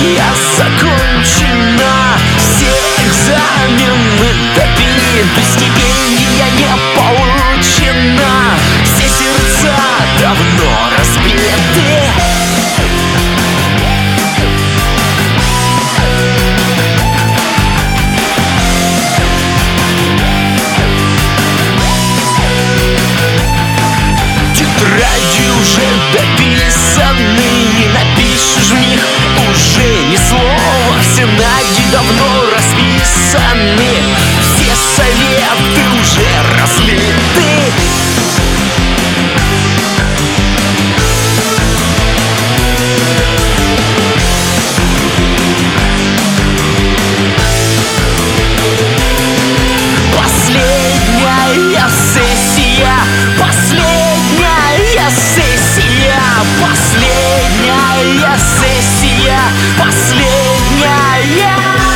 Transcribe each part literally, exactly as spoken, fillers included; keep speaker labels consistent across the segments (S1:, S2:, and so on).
S1: я закончена, все экзамены добиты, стипендия не получена, все сердца давно разбиты. Тетради уже дописаны, не напишешь в них уже ни слова. Все наги давно расписаны, все советы уже разлиты. Последняя сессия, последняя сессия, последняя сессия, последняя.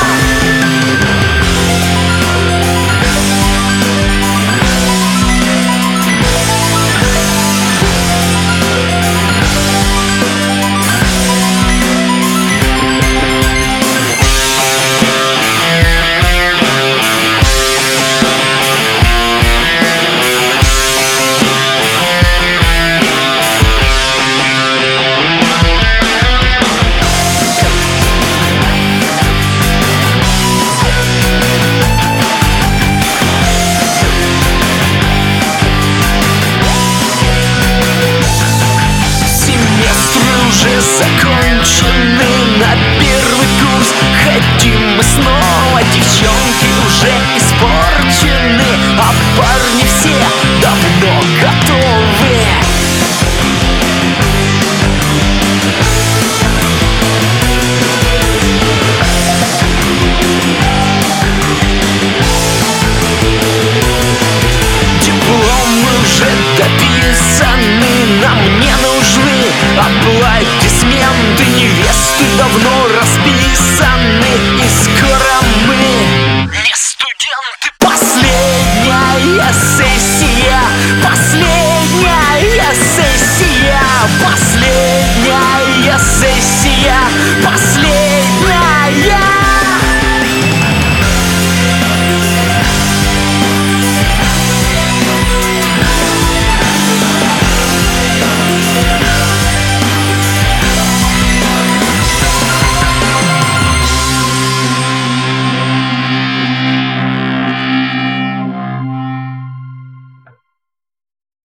S1: Закончены на первый курс, хотим мы снова, девчонки уже испорчены, а парни все